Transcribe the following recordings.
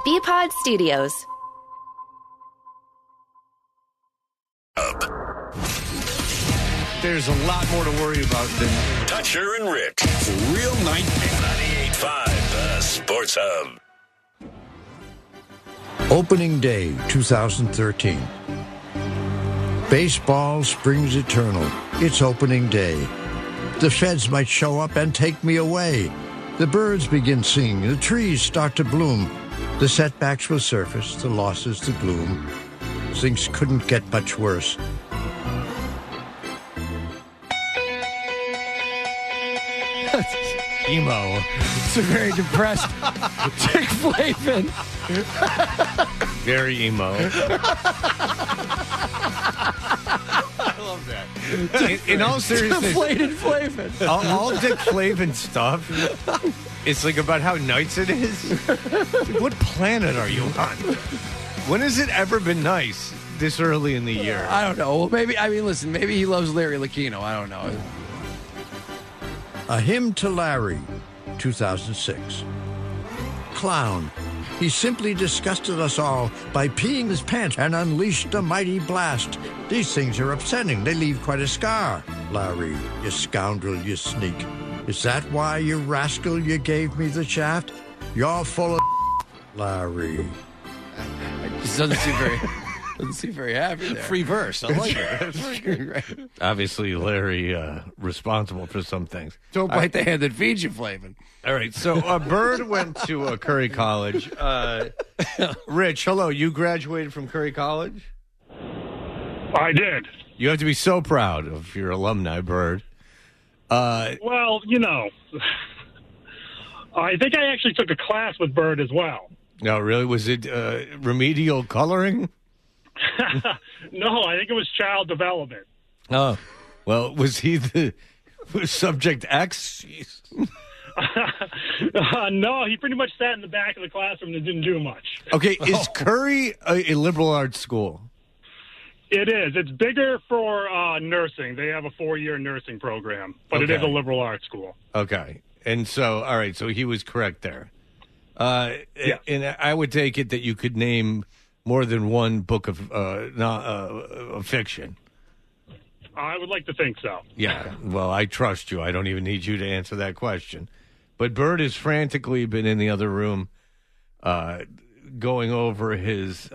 BPod Studios. There's a lot more to worry about than Dutcher and Rick. Real 98.5, the Sports Hub. Opening Day 2013. Baseball springs eternal. It's opening day. The feds might show up and take me away. The birds begin singing. The trees start to bloom. The setbacks will surface. The losses the gloom. Things couldn't get much worse. emo. It's a very depressed Dick Flavin. Very emo. I love that. In all seriousness, Deflated Flavin. all Dick Flavin stuff, it's like about how nice it is. What planet are you on? When has it ever been nice this early in the year? I don't know. Well, maybe, listen, maybe he loves Larry Lucchino. I don't know. A Hymn to Larry, 2006. Clown. He simply disgusted us all by peeing his pants and unleashed a mighty blast. These things are upsetting. They leave quite a scar. Larry, you scoundrel, you sneak. Is that why, you rascal, you gave me the shaft? You're full of Larry. He doesn't seem very happy there. Free verse. I like it. Obviously, Larry responsible for some things. Don't bite the hand that feeds you, Flavin. All right, so Bird went to Curry College. Rich, hello. You graduated from Curry College? I did. You have to be so proud of your alumni, Bird. Well, you know, I think I actually took a class with Bird as well. No, really? Was it remedial coloring? No, I think it was child development. Oh, well, was he the subject X? Jeez. No, he pretty much sat in the back of the classroom and didn't do much. Okay, is Curry a liberal arts school? It is. It's bigger for nursing. They have a 4-year nursing program, but it is a liberal arts school. Okay. And so, all right, so he was correct there. Yeah. And I would take it that you could name more than one book of fiction. I would like to think so. Yeah, well, I trust you. I don't even need you to answer that question. But Bird has frantically been in the other room going over his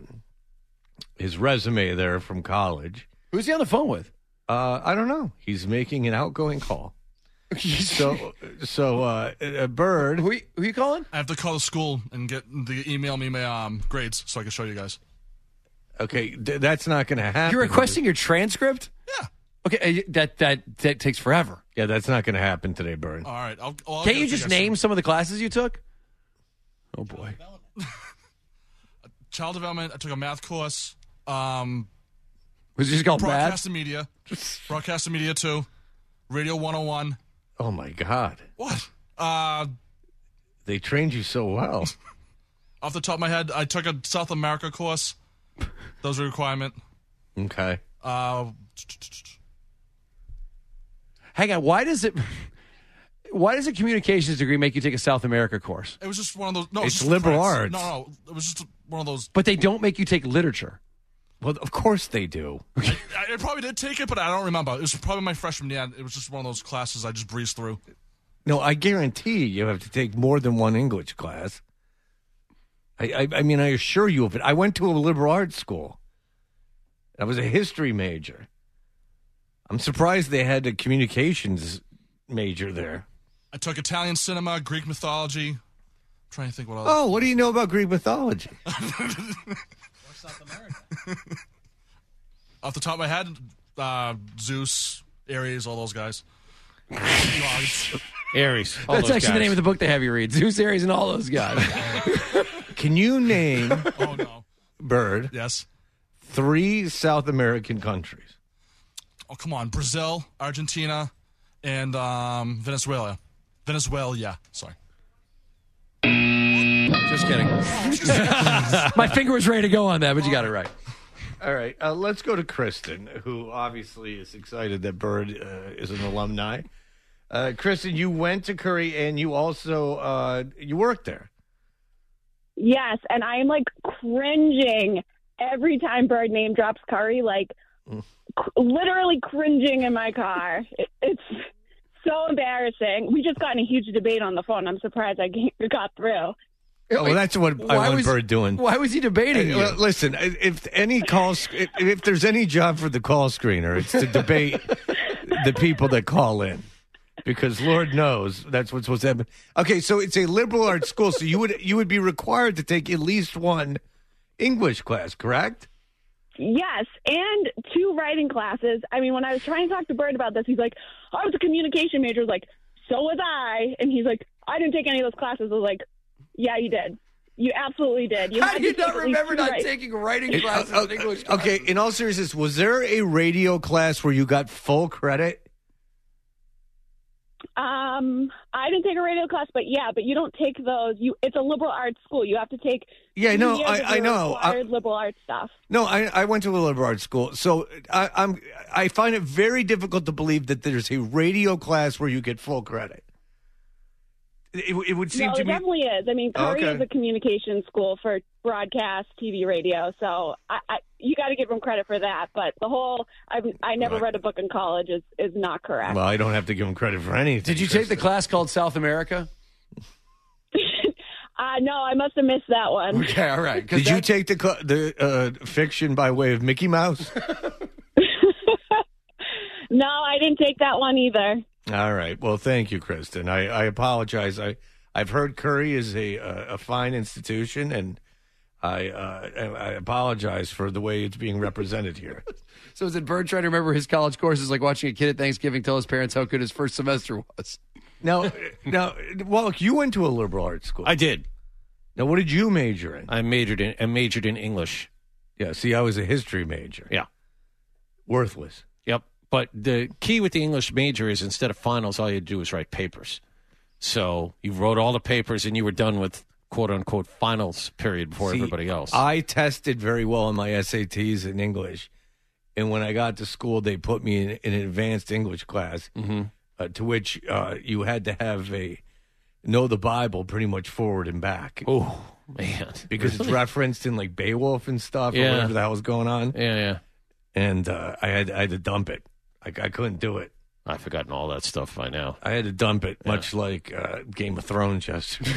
resume there from college. Who's he on the phone with? I don't know. He's making an outgoing call. So Bird. Who you calling? I have to call the school and get the email me my grades so I can show you guys. Okay, that's not going to happen. You're requesting your transcript? Yeah. Okay, that takes forever. Yeah, that's not going to happen today, Bird. All right. Can't you just name some of the classes you took? Oh, boy. Child development. I took a math course. Was it just called Broadcast math? and media. Broadcast and media 2. Radio 101. Oh, my God. What? They trained you so well. Off the top of my head, I took a South America course. That was a requirement. Okay. Hang on. Why does a communications degree make you take a South America course? It was just one of those. No, It's just liberal France. arts. No, it was just one of those. But they don't make you take literature. Well, of course they do. I probably did take it, but I don't remember. It was probably my freshman year. It was just one of those classes I just breezed through. No, I guarantee you have to take more than one English class. I mean, I assure you of it. I went to a liberal arts school. I was a history major. I'm surprised they had a communications major there. I took Italian cinema, Greek mythology. I'm trying to think what else. Oh, what do you know about Greek mythology? Off the top of my head, Zeus, Ares, all those guys. Aries. That's actually the name of the book they have you read. Zeus, Ares, and all those guys. Can you name, Oh, no. Bird, Yes. 3 South American countries? Oh, come on. Brazil, Argentina, and Venezuela. Venezuela, sorry. Just kidding. My finger was ready to go on that, but you got it right. All right, let's go to Kristen, who obviously is excited that Bird is an alumni. Kristen, you went to Curry, and you also you worked there. Yes, and I am like cringing every time Bird name drops Curry, like literally cringing in my car. It's so embarrassing. We just got in a huge debate on the phone. I'm surprised I got through. Oh, well, that's what I want Bird doing. Why was he debating you? Well, listen, if there's any job for the call screener, it's to debate the people that call in. Because Lord knows that's what's supposed to happen. Okay, so it's a liberal arts school, so you would be required to take at least one English class, correct? Yes, and 2 writing classes. I mean, when I was trying to talk to Bird about this, he's like, I was a communication major. I was like, so was I. And he's like, I didn't take any of those classes. I was like, yeah, you did. You absolutely did. How do you not remember not taking writing classes and English classes? Okay, in all seriousness, was there a radio class where you got full credit? I didn't take a radio class, but you don't take those. It's a liberal arts school. You have to take. Yeah, no, I know. Liberal arts stuff. No, I went to a liberal arts school, so I find it very difficult to believe that there's a radio class where you get full credit. It would seem to me. It definitely is. I mean, Curry is a communication school for broadcast, TV, radio. So you got to give him credit for that. But the whole I never read a book in college is not correct. Well, I don't have to give him credit for anything. Did you take the class called South America? No, I must have missed that one. Okay, all right. Did you take the fiction by way of Mickey Mouse? No, I didn't take that one either. All right. Well, thank you, Kristen. I apologize. I've heard Curry is a fine institution, and I apologize for the way it's being represented here. So is it Bird trying to remember his college courses like watching a kid at Thanksgiving tell his parents how good his first semester was? Now, Wallach, you went to a liberal arts school. I did. Now, what did you major in? I majored in English. Yeah, see, I was a history major. Yeah. Worthless. Yep. But the key with the English major is instead of finals, all you do is write papers. So you wrote all the papers and you were done with quote-unquote finals period before everybody else. I tested very well on my SATs in English. And when I got to school, they put me in an advanced English class, to which you had to have know the Bible pretty much forward and back. Oh, man. Because it's referenced in like Beowulf and stuff or whatever the hell was going on. Yeah. And I had to dump it. I couldn't do it. I've forgotten all that stuff by now. I had to dump it, much like Game of Thrones yesterday.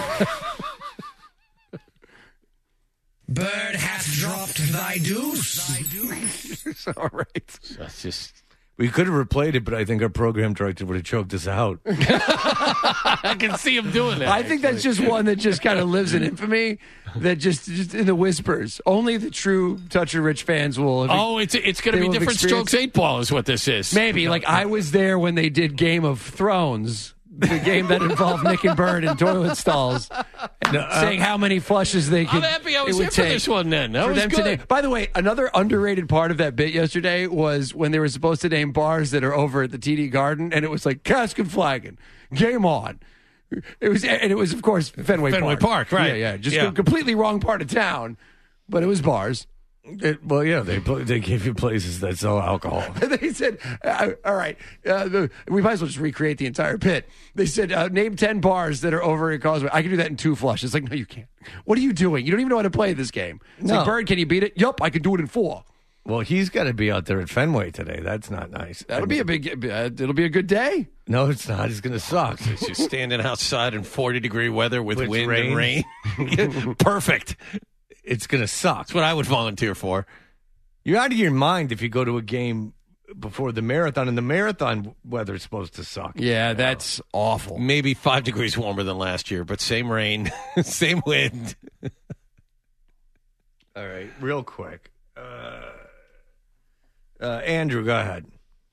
Bird hath dropped thy deuce. All right. That's just... We could have replayed it, but I think our program director would have choked us out. I can see him doing that. I think that's just one that just kind of lives in infamy, that just in the whispers. Only the true Toucher Rich fans will. It's going to be different strokes 8 ball is what this is. Maybe. Like, I was there when they did Game of Thrones, the game that involved Nick and Bird in toilet stalls, saying how many flushes they could. I'm happy I was here for this one then. That was good. By the way, another underrated part of that bit yesterday was when they were supposed to name bars that are over at the TD Garden, and it was like Cask and Flagon, Game On. It was of course Fenway Park, right? Yeah, just a completely wrong part of town, but it was bars. They give you places that sell alcohol. They said, all right, we might as well just recreate the entire pit. They said, name 10 bars that are over at Causeway. I can do that in 2 flushes. It's like, no, you can't. What are you doing? You don't even know how to play this game. It's like, Bird, can you beat it? Yup, I can do it in 4. Well, he's got to be out there at Fenway today. That's not nice. It'll be a good day. No, it's not. It's going to suck. It's just standing outside in 40-degree weather with wind and rain. Perfect. It's going to suck. That's what I would volunteer for. You're out of your mind if you go to a game before the marathon, and the marathon weather is supposed to suck. Yeah, that's awful. Maybe 5 degrees warmer than last year, but same rain, same wind. All right, real quick. Andrew, go ahead.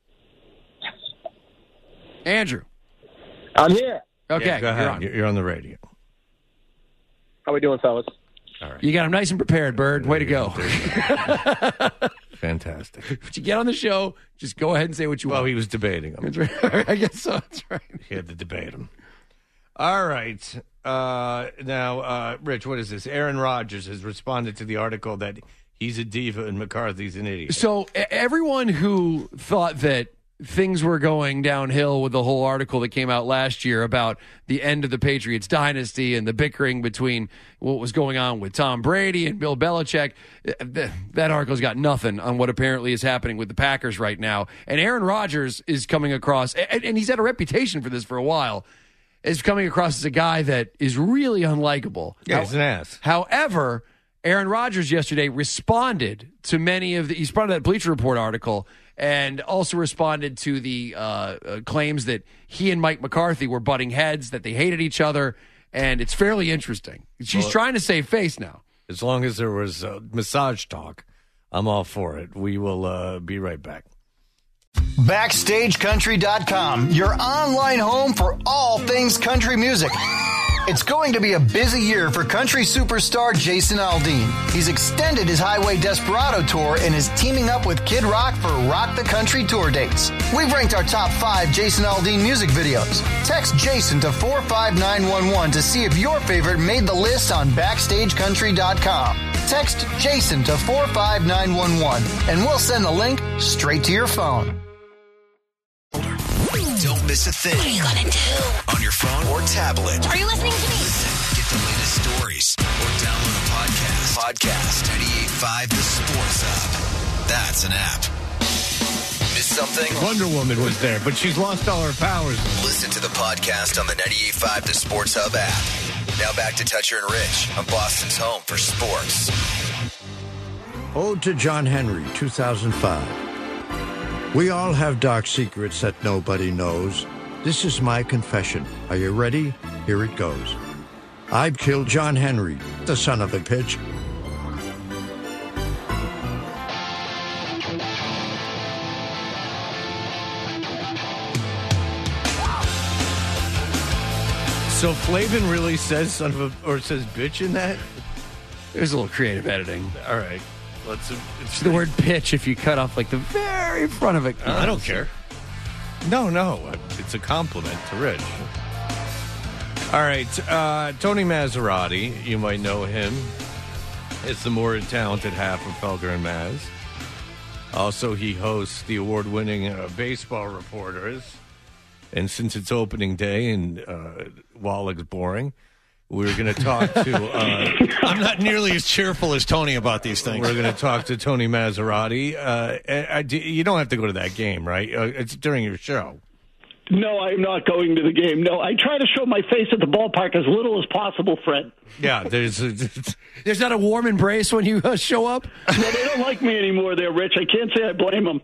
Andrew. I'm here. Okay, yeah, go ahead. You're on the radio. How we doing, fellas? All right. You got him nice and prepared, Bird. Way to go. Fantastic. But you get on the show, just go ahead and say what you want. Well, he was debating him. I guess so. That's right. He had to debate him. All right. Now, Rich, what is this? Aaron Rodgers has responded to the article that he's a diva and McCarthy's an idiot. So everyone who thought that things were going downhill with the whole article that came out last year about the end of the Patriots dynasty and the bickering between what was going on with Tom Brady and Bill Belichick. That article's got nothing on what apparently is happening with the Packers right now. And Aaron Rodgers is coming across, and he's had a reputation for this for a while, is coming across as a guy that is really unlikable. Yeah, he's an ass. However, Aaron Rodgers yesterday responded to many of he responded to that Bleacher Report article and also responded to the claims that he and Mike McCarthy were butting heads, that they hated each other, and it's fairly interesting. She's trying to save face now. As long as there was massage talk, I'm all for it. We will be right back. BackstageCountry.com, your online home for all things country music. It's going to be a busy year for country superstar Jason Aldean. He's extended his Highway Desperado tour and is teaming up with Kid Rock for Rock the Country tour dates. We've ranked our top 5 Jason Aldean music videos. Text Jason to 45911 to see if your favorite made the list on BackstageCountry.com. Text Jason to 45911 and we'll send the link straight to your phone. Don't miss a thing. What are you gonna do? On your phone or tablet. Are you listening to me? Listen, get the latest stories, or download a podcast. Podcast 98.5 The Sports Hub. That's an app. Miss something? Wonder Woman was there, but she's lost all her powers. Listen to the podcast on the 98.5 The Sports Hub app. Now back to Toucher and Rich on Boston's home for sports. Ode to John Henry, 2005. We all have dark secrets that nobody knows. This is my confession. Are you ready? Here it goes. I've killed John Henry, the son of a bitch. So Flavin really says son of a, or says bitch in that? There's a little creative editing. All right. It's the word pitch if you cut off like the very front of it. I don't care. No. It's a compliment to Rich. All right. Tony Maserati, you might know him. It's the more talented half of Felger and Maz. Also, he hosts the award-winning Baseball Reporters. And since it's opening day and Wallach's boring, we're going to talk to... I'm not nearly as cheerful as Tony about these things. We're going to talk to Tony Maserati. You don't have to go to that game, right? It's during your show. No, I'm not going to the game. No, I try to show my face at the ballpark as little as possible, Fred. Yeah, there's not a warm embrace when you show up? No, they don't like me anymore there, Rich. I can't say I blame them.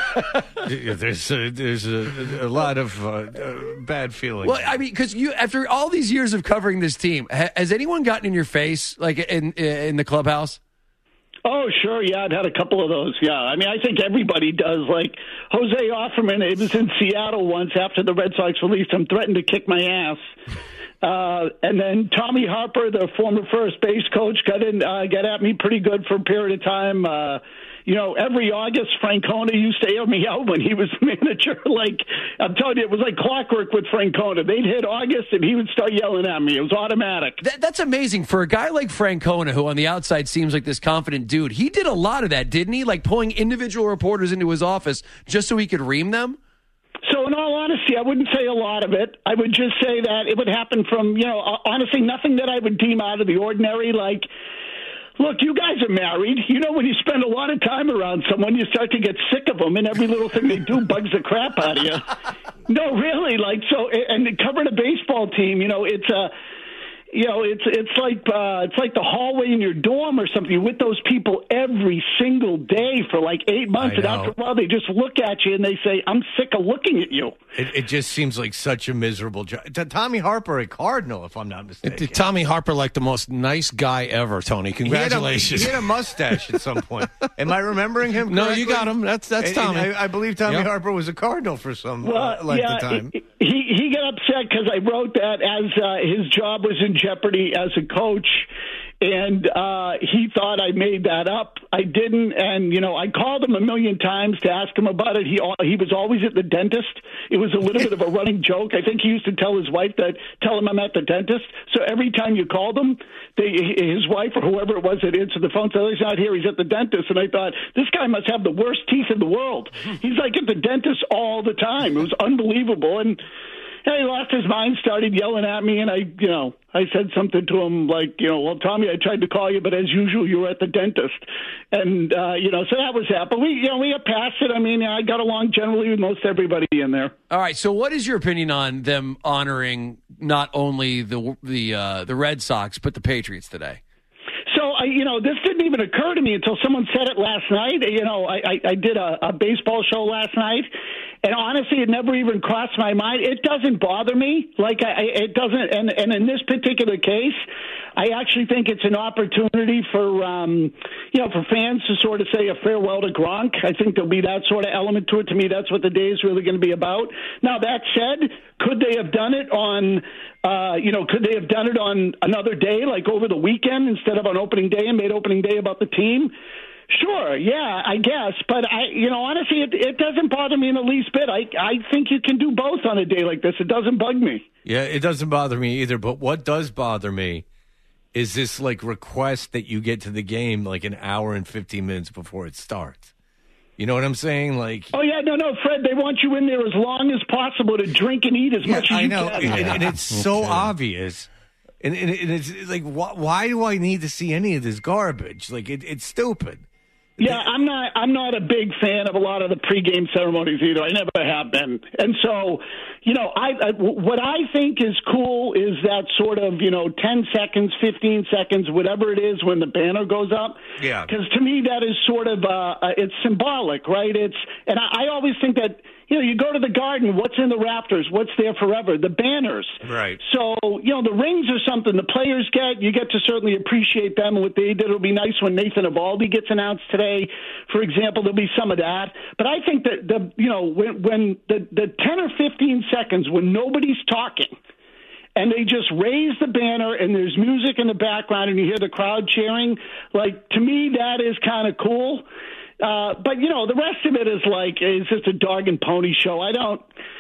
There's a lot of bad feelings. Well, I mean, because after all these years of covering this team, has anyone gotten in your face, like in the clubhouse? Oh, sure. Yeah, I've had a couple of those. Yeah. I mean, I think everybody does. Like Jose Offerman, it was in Seattle once after the Red Sox released him, threatened to kick my ass. And then Tommy Harper, the former first base coach, got at me pretty good for a period of time. Every August, Francona used to air me out when he was manager. Like, I'm telling you, it was like clockwork with Francona. They'd hit August, and he would start yelling at me. It was automatic. That's amazing. For a guy like Francona, who on the outside seems like this confident dude, he did a lot of that, didn't he? Like pulling individual reporters into his office just so he could ream them? So in all honesty, I wouldn't say a lot of it. I would just say that it would happen from, honestly, nothing that I would deem out of the ordinary, like... Look, you guys are married. You know, when you spend a lot of time around someone, you start to get sick of them, and every little thing they do bugs the crap out of you. No, really, and covering a baseball team, it's like the hallway in your dorm or something. You're with those people every single day for like 8 months, and after a while, they just look at you and they say, "I'm sick of looking at you." It just seems like such a miserable job. Tommy Harper, a Cardinal, if I'm not mistaken. Tommy Harper, like the most nice guy ever, Tony. Congratulations. He had a mustache at some point. Am I remembering him correctly? No, you got him. That's Tommy. I believe Tommy Harper was a Cardinal for some length of time. He got upset because I wrote that as his job was in jeopardy as a coach. And he thought I made that up. I didn't. And, I called him a million times to ask him about it. He was always at the dentist. It was a little bit of a running joke. I think he used to tell his wife tell him I'm at the dentist. So every time you called him, his wife or whoever it was that answered the phone said, he's not here, he's at the dentist. And I thought, this guy must have the worst teeth in the world. He's like at the dentist all the time. It was unbelievable. And he lost his mind, started yelling at me, and I said something to him like, well, Tommy, I tried to call you, but as usual, you were at the dentist. And, so that was that. But we got past it. I mean, I got along generally with most everybody in there. All right. So what is your opinion on them honoring not only the Red Sox, but the Patriots today? So, this didn't even occur to me until someone said it last night. I did a baseball show last night, and honestly, it never even crossed my mind. It doesn't bother me. It doesn't. And in this particular case, I actually think it's an opportunity for fans to sort of say a farewell to Gronk. I think there'll be that sort of element to it. To me, that's what the day is really going to be about. Now, that said, could they have done it on another day, like over the weekend instead of on opening day, and made opening day about the team? Sure, yeah, I guess. But honestly, it doesn't bother me in the least bit. I think you can do both on a day like this. It doesn't bug me. Yeah, it doesn't bother me either. But what does bother me is this request that you get to the game like an hour and 15 minutes before it starts. You know what I'm saying? Oh yeah, no, Fred. They want you in there as long as possible to drink and eat as much as you can. I know, and it's so obvious. And it's like, why do I need to see any of this garbage? It's stupid. Yeah, I'm not a big fan of a lot of the pregame ceremonies either. I never have been. And so, what I think is cool is that sort of, 10 seconds, 15 seconds, whatever it is when the banner goes up. Yeah. Because to me, that is sort of, it's symbolic, right? And I always think that, you go to the Garden, what's in the rafters? What's there forever? The banners. Right. So, the rings are something the players get. You get to certainly appreciate them and what they did. It'll be nice when Nathan Eovaldi gets announced today. For example, there'll be some of that. But I think that, when the 10 or 15 seconds when nobody's talking, and they just raise the banner and there's music in the background and you hear the crowd cheering, to me, that is kind of cool. But, the rest of it is just a dog and pony show. I don't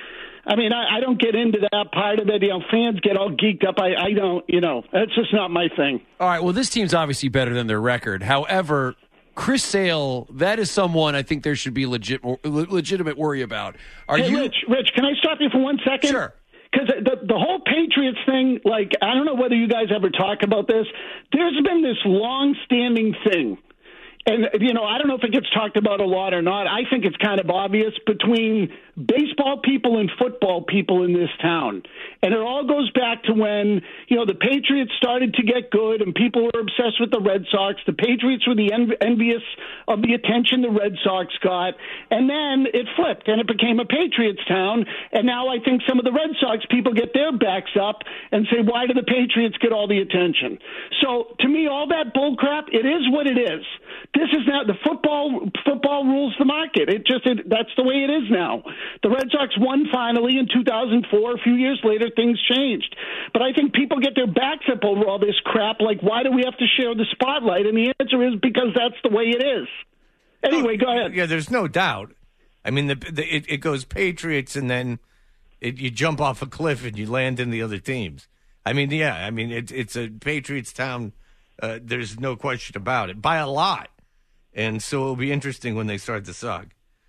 get into that part of it. Fans get all geeked up. I don't, that's just not my thing. All right, well, this team's obviously better than their record. However, Chris Sale, that is someone I think there should be legitimate worry about. Rich, can I stop you for 1 second? Sure. Because the whole Patriots thing, I don't know whether you guys ever talk about this. There's been this long-standing thing. And, I don't know if it gets talked about a lot or not. I think it's kind of obvious between baseball people and football people in this town. And it all goes back to when, the Patriots started to get good and people were obsessed with the Red Sox. The Patriots were the envious of the attention the Red Sox got. And then it flipped and it became a Patriots town. And now I think some of the Red Sox people get their backs up and say, why do the Patriots get all the attention? So to me, all that bull crap, it is what it is. This is now the football rules the market. That's the way it is now. The Red Sox won finally in 2004. A few years later, things changed. But I think people get their backs up over all this crap. Why do we have to share the spotlight? And the answer is because that's the way it is. Anyway, go ahead. Yeah, there's no doubt. I mean, it goes Patriots, and then you jump off a cliff and you land in the other teams. I mean, yeah. I mean, it's a Patriots town. There's no question about it, by a lot. And so it'll be interesting when they start to suck.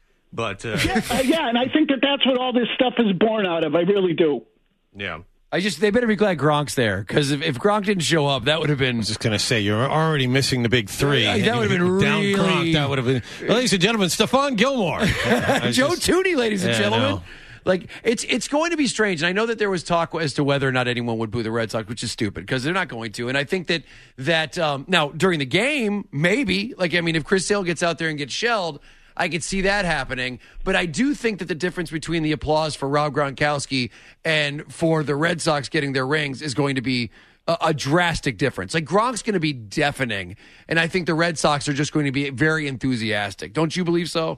But yeah, and I think that's what all this stuff is born out of. I really do. Yeah. They better be glad Gronk's there, because if Gronk didn't show up, that would have been. I was just going to say, you're already missing the big three. That would have been down really. Gronk, that would have been. Ladies and gentlemen, Stephon Gilmore. Joe Tooney, ladies and gentlemen. No. It's going to be strange. And I know that there was talk as to whether or not anyone would boo the Red Sox, which is stupid because they're not going to. And I think that now during the game, maybe, if Chris Sale gets out there and gets shelled, I could see that happening. But I do think that the difference between the applause for Rob Gronkowski and for the Red Sox getting their rings is going to be a drastic difference. Gronk's going to be deafening. And I think the Red Sox are just going to be very enthusiastic. Don't you believe so?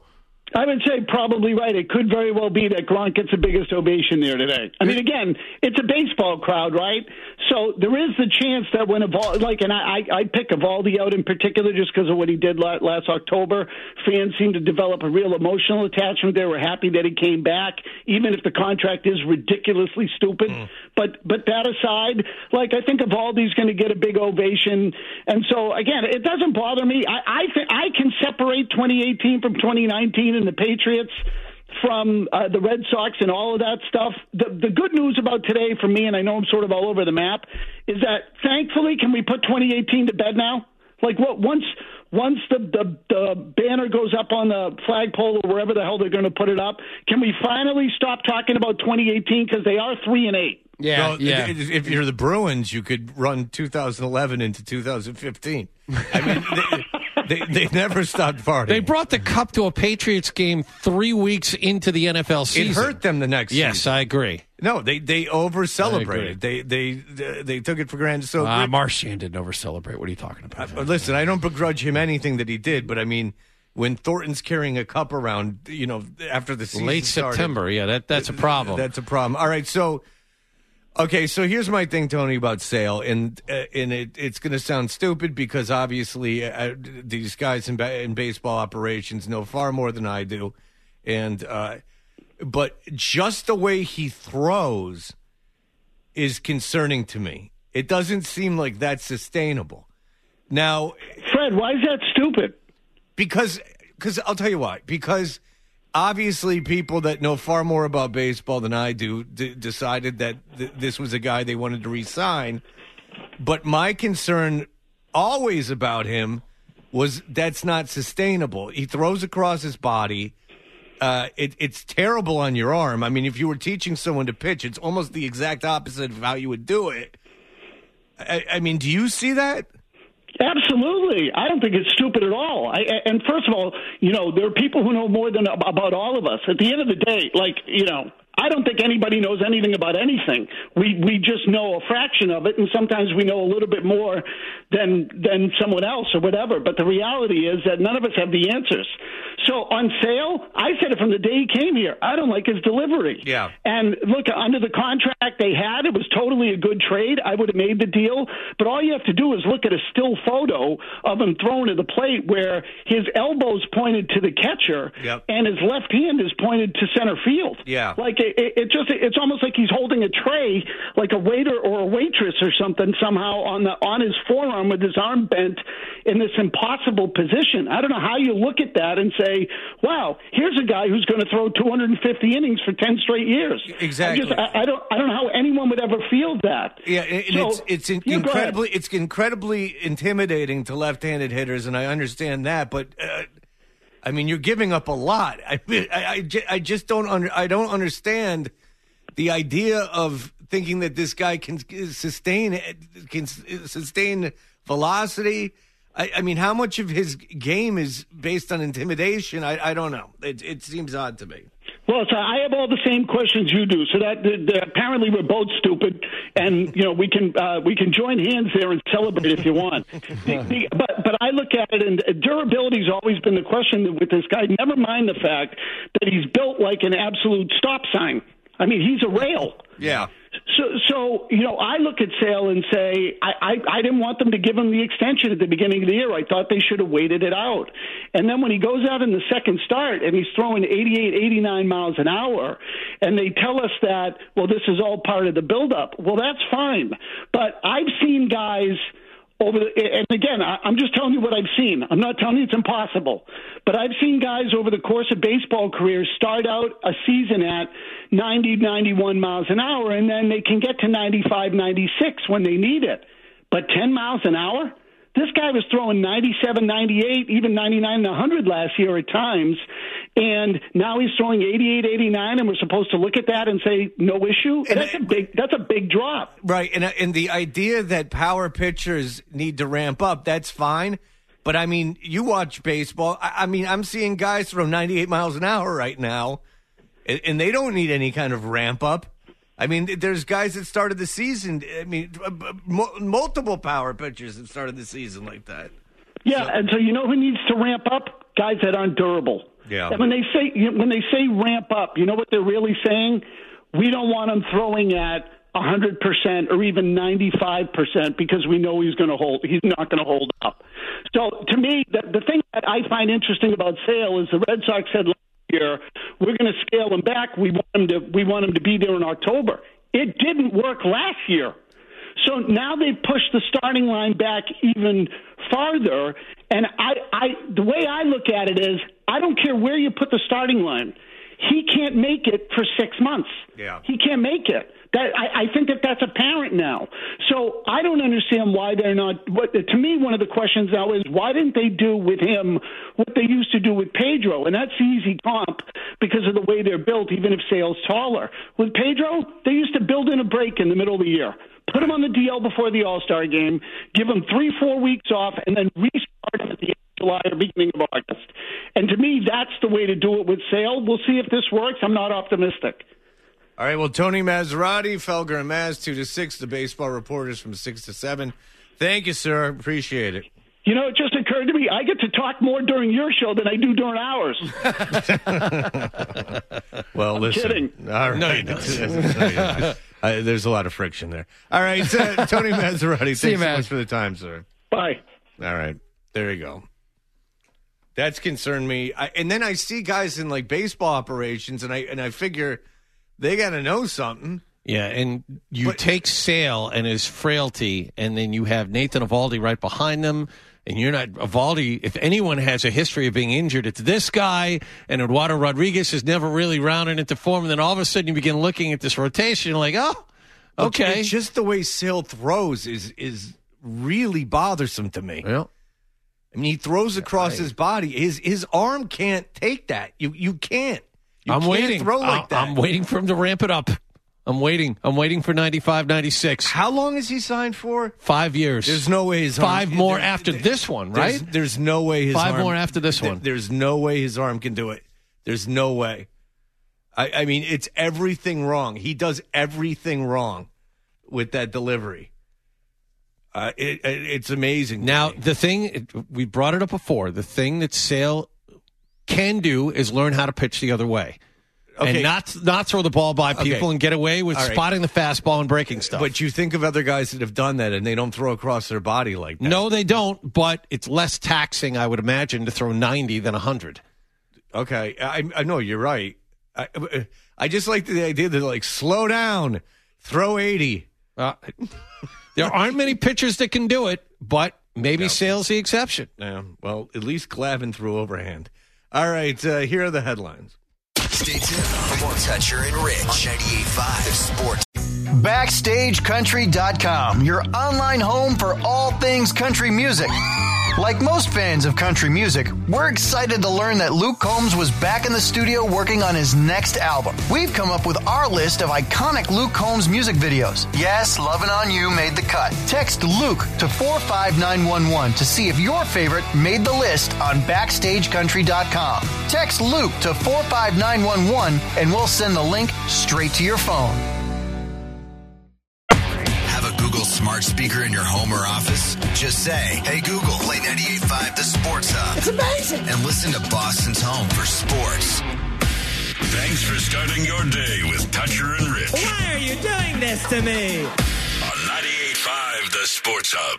I would say probably right. It could very well be that Gronk gets the biggest ovation there today. I mean, again, it's a baseball crowd, right? So there is the chance that when I pick Eovaldi out in particular just because of what he did last October. Fans seem to develop a real emotional attachment. They were happy that he came back, even if the contract is ridiculously stupid. But that aside, I think Eovaldi's going to get a big ovation. And so, again, it doesn't bother me. I think I can separate 2018 from 2019 and the Patriots from the Red Sox and all of that stuff. The good news about today for me, and I know I'm sort of all over the map, is that thankfully, can we put 2018 to bed now? Once the banner goes up on the flagpole or wherever the hell they're going to put it up, can we finally stop talking about 2018 because they are 3-8? Yeah, well, if you're the Bruins, you could run 2011 into 2015. I mean, they never stopped partying. They brought the cup to a Patriots game 3 weeks into the NFL season. It hurt them the next season. Yes, I agree. No, they over-celebrated. They took it for granted. So Marchand didn't over-celebrate. What are you talking about? Listen, I don't begrudge him anything that he did, but I mean, when Thornton's carrying a cup around, after the season late started, September, that's a problem. That's a problem. All right, so here's my thing, Tony, about Sale, and it's going to sound stupid because obviously these guys in baseball operations know far more than I do, but just the way he throws is concerning to me. It doesn't seem like that's sustainable. Now, Fred, why is that stupid? Because I'll tell you why. Because obviously, people that know far more about baseball than I do decided that this was a guy they wanted to re-sign. But my concern always about him was that's not sustainable. He throws across his body. It's terrible on your arm. I mean, if you were teaching someone to pitch, it's almost the exact opposite of how you would do it. I mean, do you see that? Absolutely. I don't think it's stupid at all. And first of all, there are people who know more than about all of us. At the end of the day, I don't think anybody knows anything about anything. We just know a fraction of it, and sometimes we know a little bit more than someone else or whatever. But the reality is that none of us have the answers. So on Sale, I said it from the day he came here. I don't like his delivery. Yeah. And look, under the contract they had, it was totally a good trade. I would have made the deal. But all you have to do is look at a still photo of him throwing to the plate where his elbow's pointed to the catcher and his left hand is pointed to center field. Yeah. It's almost like he's holding a tray, like a waiter or a waitress or something, somehow on his forearm with his arm bent in this impossible position. I don't know how you look at that and say, wow, here's a guy who's going to throw 250 innings for 10 straight years. Exactly. I don't know how anyone would ever feel that. Yeah, and it's incredibly intimidating to left-handed hitters, and I understand that, but I mean, you're giving up a lot. I just don't understand the idea of thinking that this guy can sustain velocity. I mean, how much of his game is based on intimidation? I don't know. It seems odd to me. Well, so I have all the same questions you do. So that apparently we're both stupid, and we can join hands there and celebrate if you want. But I look at it, and durability's always been the question with this guy. Never mind the fact that he's built like an absolute stop sign. I mean, he's a rail. Yeah. So I look at Sale and say, I didn't want them to give him the extension at the beginning of the year. I thought they should have waited it out. And then when he goes out in the second start and he's throwing 88, 89 miles an hour, and they tell us that, well, this is all part of the buildup. Well, that's fine. But I've seen guys and again, I'm just telling you what I've seen. I'm not telling you it's impossible. But I've seen guys over the course of baseball careers start out a season at 90, 91 miles an hour, and then they can get to 95, 96 when they need it. But 10 miles an hour? This guy was throwing 97, 98, even 99 and 100 last year at times, and now he's throwing 88, 89, and we're supposed to look at that and say no issue? That's a big drop. Right, and the idea that power pitchers need to ramp up, that's fine. But, I mean, you watch baseball. I mean, I'm seeing guys throw 98 miles an hour right now, and they don't need any kind of ramp up. I mean, there's guys that started the season. I mean, multiple power pitchers that started the season like that. Yeah, and so you know who needs to ramp up? Guys that aren't durable. Yeah. And when they say ramp up, you know what they're really saying? We don't want him throwing at 100% or even 95% because we know he's not going to hold up. So to me, the thing that I find interesting about Sale is the Red Sox said last year, we're going to scale him back. We want him to be there in October. It didn't work last year. So now they've pushed the starting line back even farther. And the way I look at it is, I don't care where you put the starting line. He can't make it for 6 months. Yeah. He can't make it. I think that's apparent now. So I don't understand why they're not. To me, one of the questions now is, why didn't they do with him what they used to do with Pedro? And that's the easy comp because of the way they're built, even if Sale's taller. With Pedro, they used to build in a break in the middle of the year, put him on the DL before the All-Star game, give him 3-4 weeks off, and then restart him at the end of July or beginning of August. And to me, that's the way to do it with Sale. We'll see if this works. I'm not optimistic. All right, well, Tony Maserati, Felger and Maz, 2 to 6, the baseball reporters from 6 to 7. Thank you, sir. Appreciate it. You know, it just occurred to me, I get to talk more during your show than I do during ours. Well, listen. Kidding. All right. No, you don't. There's a lot of friction there. All right, Tony Maserati, thanks so much for the time, sir. Bye. All right, there you go. That's concerned me. And then I see guys in, like, baseball operations, and I figure they got to know something. Yeah, and you take Sale and his frailty, and then you have Nathan Eovaldi right behind them, and you're not Eovaldi. If anyone has a history of being injured, it's this guy. And Eduardo Rodriguez is never really rounded into form. And then all of a sudden, you begin looking at this rotation, and like, oh, okay. It's just the way Sale throws is really bothersome to me. Yeah. I mean, he throws across his body. His arm can't take that. You can't. I'm waiting. Throw like that. I'm waiting for him to ramp it up. I'm waiting. I'm waiting for 95, 96. How long is he signed for? 5 years. There's no way his arm... 5 more after this one, right? There's no way his 5 arm... more after this one. There's no way his arm can do it. There's no way. I mean, it's everything wrong. He does everything wrong with that delivery. It's amazing. Now, the thing, we brought it up before, the thing that Sale can do is learn how to pitch the other way. Okay. And not throw the ball by people and get away with spotting the fastball and breaking stuff. But you think of other guys that have done that, and they don't throw across their body like that. No, they don't, but it's less taxing, I would imagine, to throw 90 than 100. Okay. I know, you're right. I just like the idea that, like, slow down, throw 80. There aren't many pitchers that can do it, but maybe Sale's the exception. Yeah. Well, at least Glavine threw overhand. All right, here are the headlines. Stay tuned for more Toucher and Rich on 98.5 The Sports. BackstageCountry.com, your online home for all things country music. Like most fans of country music, we're excited to learn that Luke Combs was back in the studio working on his next album. We've come up with our list of iconic Luke Combs music videos. Yes, Lovin' On You made the cut. Text Luke to 45911 to see if your favorite made the list on BackstageCountry.com. Text Luke to 45911 and we'll send the link straight to your phone. Google smart speaker in your home or office? Just say, hey, Google, play 98.5 The Sports Hub. It's amazing. And listen to Boston's home for sports. Thanks for starting your day with Toucher and Rich. Why are you doing this to me? On 98.5 The Sports Hub.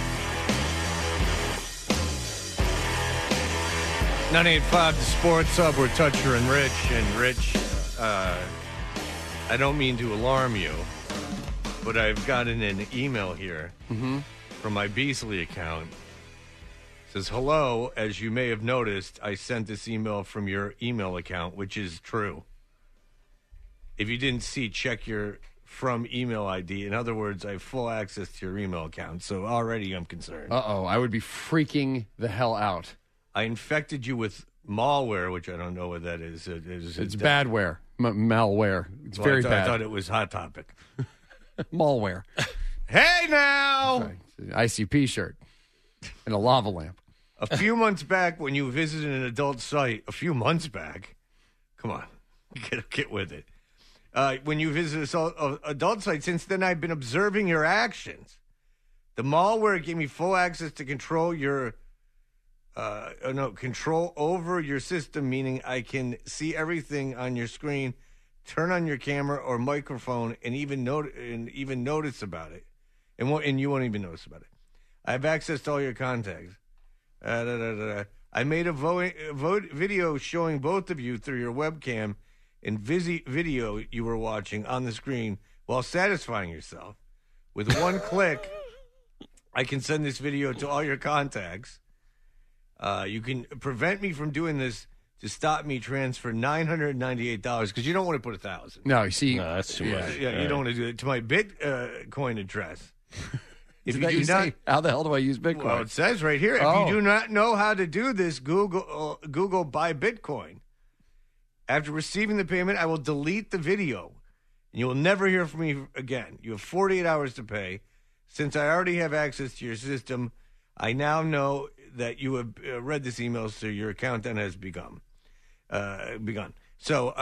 98.5 The Sports Hub. We're Toucher and Rich. And Rich, I don't mean to alarm you, but I've gotten an email here from my Beasley account. It says, hello, as you may have noticed, I sent this email from your email account, which is true. If you didn't see, check your from email ID. In other words, I have full access to your email account, so already I'm concerned. Uh-oh, I would be freaking the hell out. I infected you with malware, which I don't know what that is. It's badware, malware. It's very bad. I thought it was Hot Topic. Malware. Hey now! Sorry. It's an ICP shirt and a lava lamp. A few months back when you visited an adult site, come on, get with it. When you visited an adult site, since then I've been observing your actions. The malware gave me full access to control your control over your system, meaning I can see everything on your screen, turn on your camera or microphone, and even notice about it, and you won't even notice about it. I have access to all your contacts. I made a video showing both of you through your webcam and video you were watching on the screen while satisfying yourself. With one click, I can send this video to all your contacts. You can prevent me from doing this to stop me transfer $998 because you don't want to put $1,000. No, you see, that's too much. Yeah, you don't want to do it to my Bitcoin address. If you do not, how the hell do I use Bitcoin? Well, it says right here. If you do not know how to do this, Google buy Bitcoin. After receiving the payment, I will delete the video, and you will never hear from me again. You have 48 hours to pay. Since I already have access to your system, I now know that you have read this email, so your countdown has begun. So,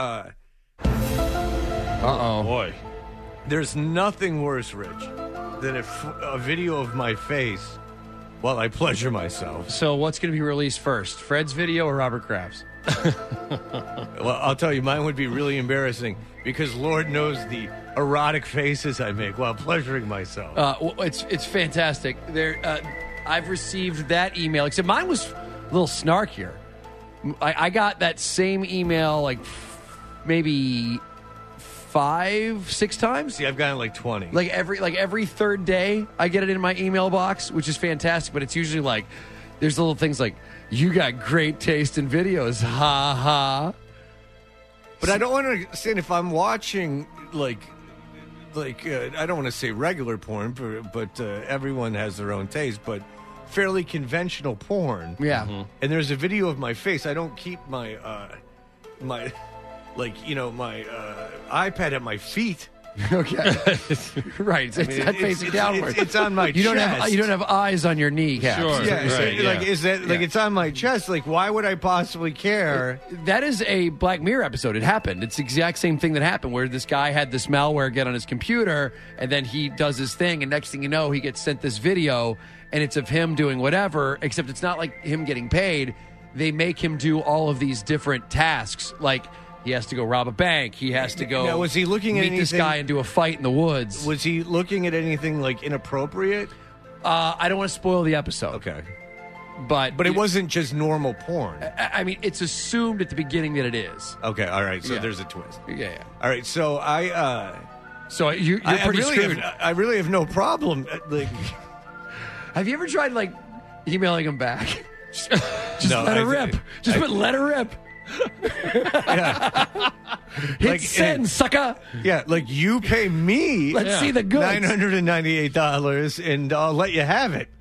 boy, there's nothing worse, Rich, than a video of my face while I pleasure myself. So what's going to be released first, Fred's video or Robert Kraft's? Well, I'll tell you, mine would be really embarrassing because Lord knows the erotic faces I make while pleasuring myself. It's fantastic. I've received that email, except mine was a little snarkier. I got that same email like maybe 5-6 times. See, I've gotten like 20. Like every third day, I get it in my email box, which is fantastic. But it's usually like there's little things like, "You got great taste in videos, ha ha." But I don't understand if I'm watching like I don't want to say regular porn, but everyone has their own taste. But fairly conventional porn. Yeah. Mm-hmm. And there's a video of my face. I don't keep my my iPad at my feet. Okay. Right. It's not facing downward. It's on my you chest. You don't have eyes on your kneecaps. Sure. Yeah, Right, like is that like it's on my chest? Like, why would I possibly care? That is a Black Mirror episode. It happened. It's the exact same thing that happened where this guy had this malware get on his computer and then he does his thing and next thing you know, he gets sent this video and it's of him doing whatever, except it's not like him getting paid. They make him do all of these different tasks. Like he has to go rob a bank. He has to go now, was he looking meet at this guy and do a fight in the woods. Was he looking at anything like inappropriate? I don't want to spoil the episode. Okay. But it wasn't just normal porn. I mean, it's assumed at the beginning that it is. Okay, all right. So Yeah. there's a twist. Yeah. All right, so So you're pretty screwed. I really have no problem. Like, have you ever tried like emailing him back? Just No, let her I- rip. Just put let her rip. yeah. Hit Like, send, sucker. Yeah, like you pay me Let's see the goods. $998 and I'll let you have it.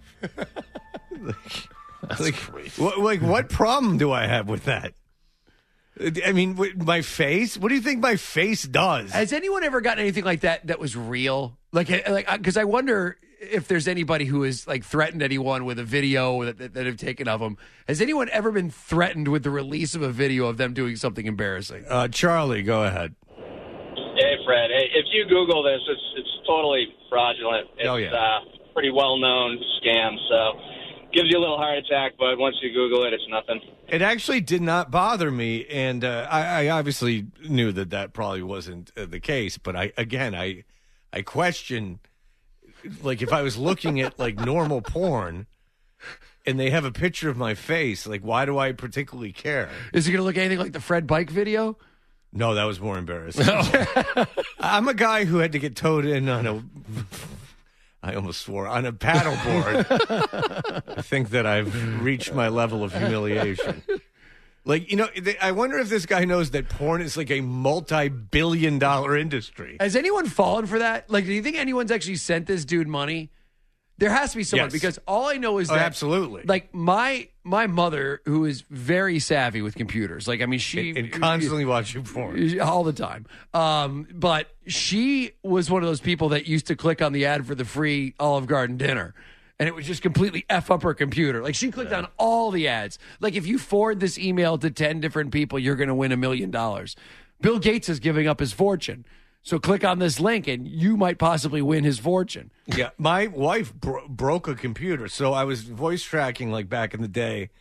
What problem do I have with that? I mean, my face? What do you think my face does? Has anyone ever gotten anything like that was real? Like, because I wonder if there's anybody who has like threatened anyone with a video that have taken of them. Has anyone ever been threatened with the release of a video of them doing something embarrassing? Charlie, go ahead. Hey, Fred. Hey, if you Google this, it's totally fraudulent. It's pretty well-known scam, so gives you a little heart attack, but once you Google it, it's nothing. It actually did not bother me, and I obviously knew that probably wasn't the case, but I question, like, if I was looking at, like, normal porn and they have a picture of my face, like, why do I particularly care? Is it going to look anything like the Fred Bike video? No, that was more embarrassing. I'm a guy who had to get towed in on I almost swore, on a paddleboard. I think that I've reached my level of humiliation. Like, I wonder if this guy knows that porn is like a multi-billion-dollar industry. Has anyone fallen for that? Like, do you think anyone's actually sent this dude money? There has to be someone, Yes. because all I know is that absolutely. Like my mother, who is very savvy with computers, like I mean, she and constantly watching porn all the time. But she was one of those people that used to click on the ad for the free Olive Garden dinner. And it would just completely F up her computer. Like, she clicked on all the ads. Like, if you forward this email to 10 different people, you're going to win $1 million. Bill Gates is giving up his fortune. So click on this link, and you might possibly win his fortune. Yeah, my wife broke a computer. So I was voice tracking, like, back in the day.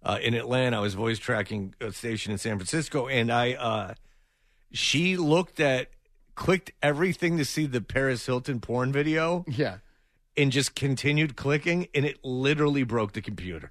in Atlanta. I was voice tracking a station in San Francisco, and she clicked everything to see the Paris Hilton porn video. Yeah. And just continued clicking, and it literally broke the computer.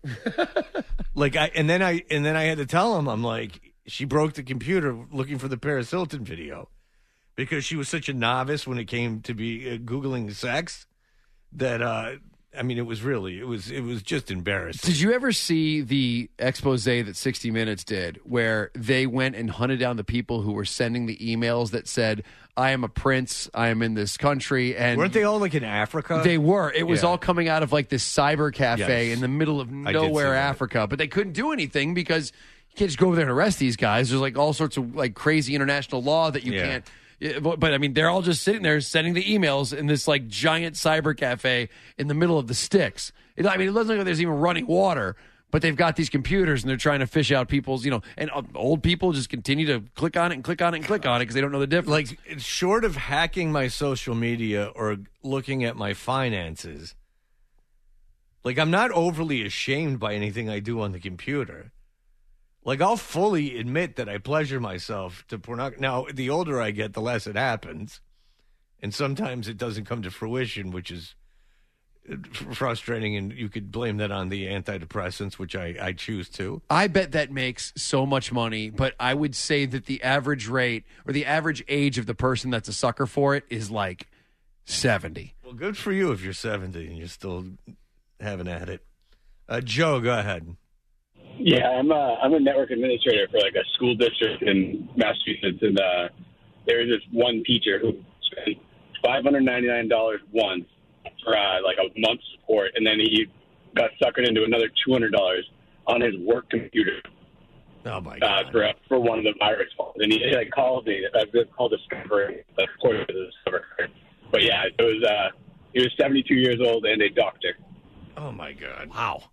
And then I had to tell him, I'm like, she broke the computer looking for the Paris Hilton video because she was such a novice when it came to be Googling sex that it was just embarrassing. Did you ever see the expose that 60 Minutes did where they went and hunted down the people who were sending the emails that said, I am a prince, I am in this country? And weren't they all like in Africa? They were. It was all coming out of like this cyber cafe in the middle of nowhere, Africa. But they couldn't do anything because you can't just go over there and arrest these guys. There's like all sorts of like crazy international law that you can't. But I mean, they're all just sitting there sending the emails in this like giant cyber cafe in the middle of the sticks. It doesn't look like there's even running water, but they've got these computers and they're trying to fish out people's, and old people just continue to click on it and click on it and click on it because they don't know the difference. Like, short of hacking my social media or looking at my finances, like, I'm not overly ashamed by anything I do on the computer. Like, I'll fully admit that I pleasure myself to pornography. Now, the older I get, the less it happens. And sometimes it doesn't come to fruition, which is frustrating. And you could blame that on the antidepressants, which I choose to. I bet that makes so much money. But I would say that the average rate or the average age of the person that's a sucker for it is like 70. Well, good for you if you're 70 and you're still having at it. Joe, go ahead. Yeah, I'm a network administrator for like a school district in Massachusetts, and there was this one teacher who spent $599 once for like a month's support, and then he got suckered into another $200 on his work computer. Oh my God! For one of the virus calls, and he like called me. Called Discovery, like reported to Discovery. But yeah, he was 72 years old and a doctor. Oh my God! Wow.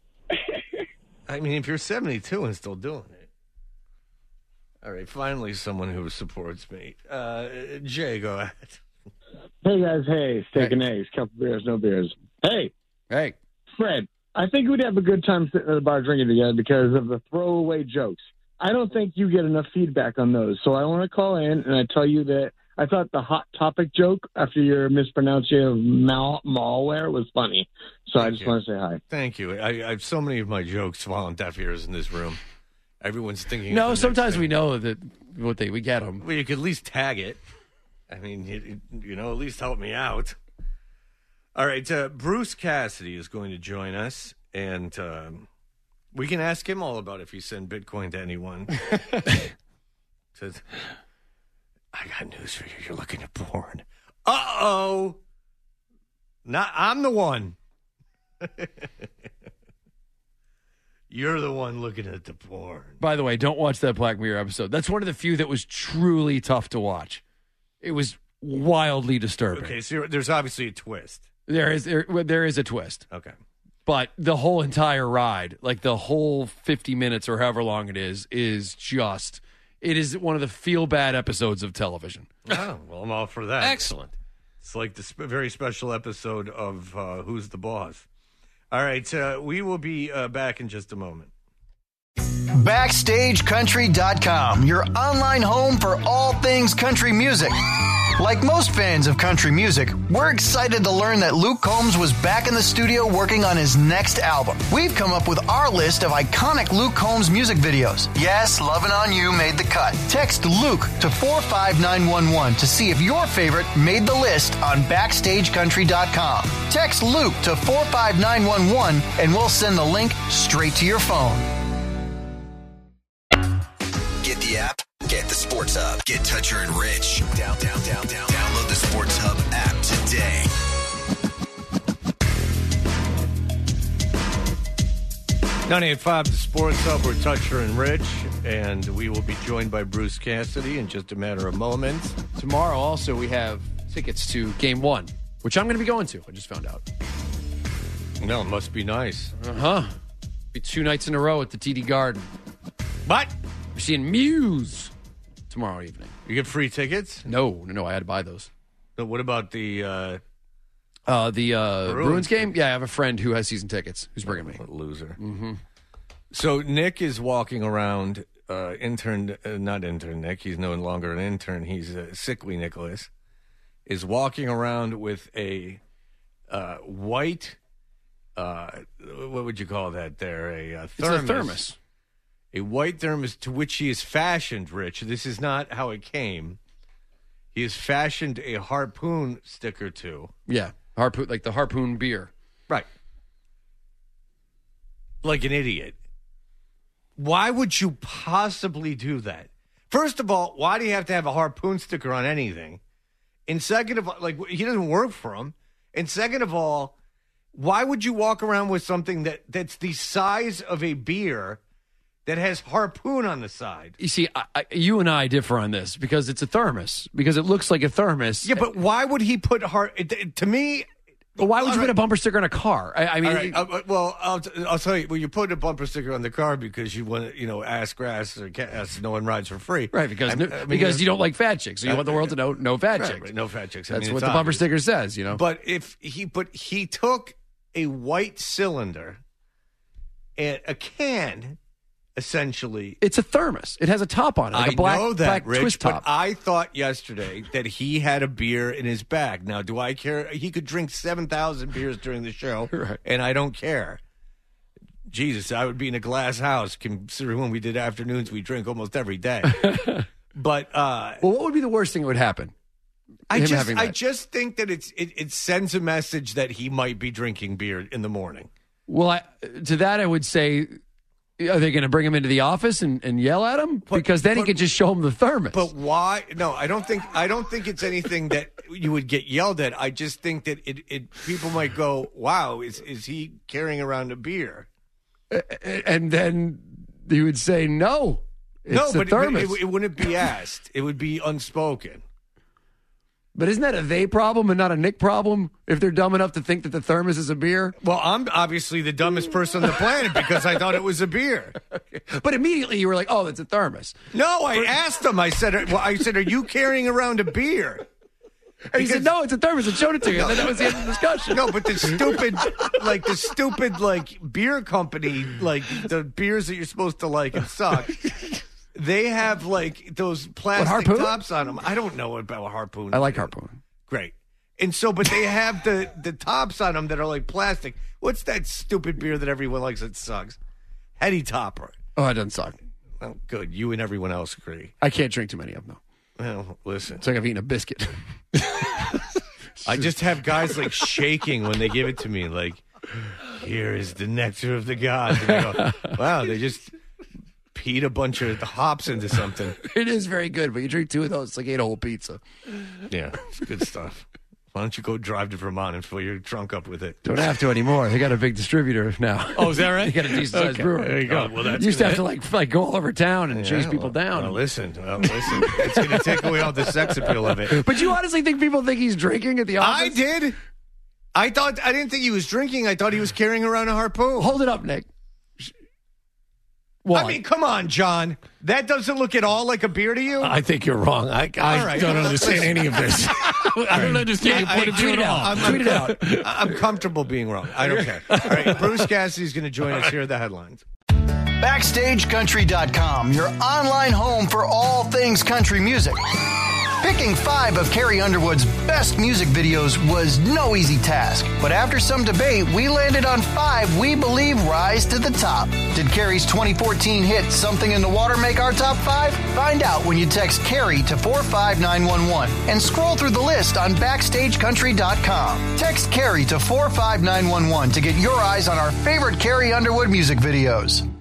I mean, if you're 72 and still doing it. All right, finally someone who supports me. Jay, go ahead. Hey, guys. Hey, steak and eggs, couple beers, no beers. Hey. Fred, I think we'd have a good time sitting at the bar drinking together because of the throwaway jokes. I don't think you get enough feedback on those. So I want to call in and I tell you that I thought the hot topic joke after your mispronunciation of malware was funny. So I just want to say hi. Thank you. I have so many of my jokes fall on deaf ears in this room. Everyone's thinking. No, sometimes we know that we get them. Well, you could at least tag it. I mean, at least help me out. All right, Bruce Cassidy is going to join us, and we can ask him all about if you send Bitcoin to anyone. Says, I got news for you. You're looking at porn. Uh-oh. I'm the one. You're the one looking at the porn. By the way, don't watch that Black Mirror episode. That's one of the few that was truly tough to watch. It was wildly disturbing. Okay, so there's obviously a twist. There is a twist. Okay. But the whole entire ride, like the whole 50 minutes or however long it is just... It is one of the feel-bad episodes of television. Oh, well, I'm all for that. Excellent. It's like the very special episode of Who's the Boss. All right, we will be back in just a moment. BackstageCountry.com, your online home for all things country music. Like most fans of country music, we're excited to learn that Luke Combs was back in the studio working on his next album. We've come up with our list of iconic Luke Combs music videos. Yes, Lovin' On You made the cut. Text Luke to 45911 to see if your favorite made the list on BackstageCountry.com. Text Luke to 45911 and we'll send the link straight to your phone. Get the app. Get the Sports Hub. Get Toucher and Rich. Download the Sports Hub app today. 98.5, the Sports Hub. We're Toucher and Rich, and we will be joined by Bruce Cassidy in just a matter of moments. Tomorrow, also, we have tickets to Game 1, which I'm going to be going to. I just found out. No, it must be nice. Be 2 nights in a row at the TD Garden. What? We're seeing Muse tomorrow evening. You get free tickets? No, I had to buy those. But what about the Bruins game? Yeah, I have a friend who has season tickets who's bringing me. What a loser. Mm-hmm. So Nick is walking around, not intern Nick. He's no longer an intern. He's sickly Nicholas. Is walking around with a white, what would you call that there? A thermos. It's a thermos. A white thermos to which he is fashioned, Rich. This is not how it came. He has fashioned a Harpoon sticker to. Yeah, Harpoon, like the Harpoon beer. Right. Like an idiot. Why would you possibly do that? First of all, why do you have to have a Harpoon sticker on anything? And second of all, like, he doesn't work for him. And second of all, why would you walk around with something that's the size of a beer that has Harpoon on the side? You see, you and I differ on this because it's a thermos, because it looks like a thermos. Yeah, but why would he put to me? But why would you put a bumper sticker on a car? I mean, right. Well, I'll tell you. Well, you put a bumper sticker on the car because you want to, ass grass or ass, no one rides for free, right? Because you don't like fat chicks, so you want the world to know no fat chicks. Right, no fat chicks. That's what the bumper sticker says, But he took a white cylinder and a can. Essentially, it's a thermos. It has a top on it, like a black Rich, twist top. But I thought yesterday that he had a beer in his bag. Now, do I care? He could drink 7,000 beers during the show, right. And I don't care. Jesus, I would be in a glass house, considering when we did afternoons, we drink almost every day. But well, what would be the worst thing that would happen? I just think that it sends a message that he might be drinking beer in the morning. Well, to that I would say, are they going to bring him into the office and yell at him? Because then he could just show him the thermos. But why? No, I don't think it's anything that you would get yelled at. I just think that people might go, "Wow, is he carrying around a beer?" And then he would say, "No, it's a thermos." It wouldn't be asked. It would be unspoken. But isn't that a they problem and not a Nick problem if they're dumb enough to think that the thermos is a beer? Well, I'm obviously the dumbest person on the planet because I thought it was a beer. Okay. But immediately you were like, oh, it's a thermos. No, I asked him. I said, are you carrying around a beer? And he said, no, it's a thermos. And showed it to you. And then that was the end of the discussion. No, but the stupid beer company, like the beers that you're supposed to like and suck. They have, like, those plastic tops on them. I don't know about Harpoon. I like Harpoon. Great. And so, but they have the tops on them that are like plastic. What's that stupid beer that everyone likes that sucks? Heady Topper. Oh, it doesn't suck. Oh, good. You and everyone else agree. I can't drink too many of them, though. Well, listen. It's like I've eaten a biscuit. I just have guys, like, shaking when they give it to me. Like, here is the nectar of the gods. And I go, wow, they just peed a bunch of the hops into something. It is very good, but you drink two of those, it's like ate a whole pizza. Yeah, it's good stuff. Why don't you go drive to Vermont and fill your trunk up with it? Don't have to anymore. They got a big distributor now. Oh, is that right? They got a decent-sized brewery. There you go. Well, that's you used to have to like go all over town and chase people down. Well, listen. It's going to take away all the sex appeal of it. But you honestly think people think he's drinking at the office? I did. I didn't think he was drinking. I thought he was carrying around a Harpoon. Hold it up, Nick. Why? I mean, come on, John. That doesn't look at all like a beer to you? I think you're wrong. I don't understand any of this. I don't understand your point of view at all. Tweet it out. I'm comfortable being wrong. I don't care. All right, Bruce Cassidy's going to join us. Here are the headlines. BackstageCountry.com, your online home for all things country music. Picking 5 of Carrie Underwood's best music videos was no easy task, but after some debate, we landed on 5 we believe rise to the top. Did Carrie's 2014 hit Something in the Water make our top 5? Find out when you text Carrie to 45911 and scroll through the list on BackstageCountry.com. Text Carrie to 45911 to get your eyes on our favorite Carrie Underwood music videos.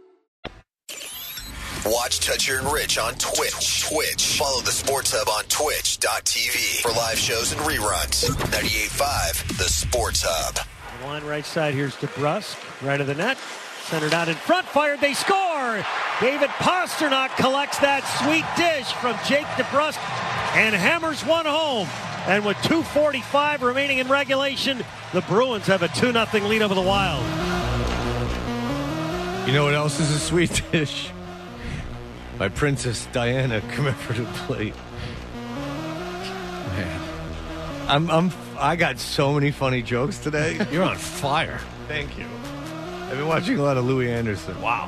Watch Toucher and Rich on Twitch. Follow the Sports Hub on twitch.tv for live shows and reruns. 98.5, the Sports Hub. The line right side, here's DeBrusk, right of the net. Centered out in front, fired, they score! David Pasternak collects that sweet dish from Jake DeBrusk and hammers one home. And with 2:45 remaining in regulation, the Bruins have a 2-0 lead over the Wild. You know what else is a sweet dish? My Princess Diana commemorative plate. Man, I got so many funny jokes today. You're on fire. Thank you. I've been watching a lot of Louis Anderson. Wow.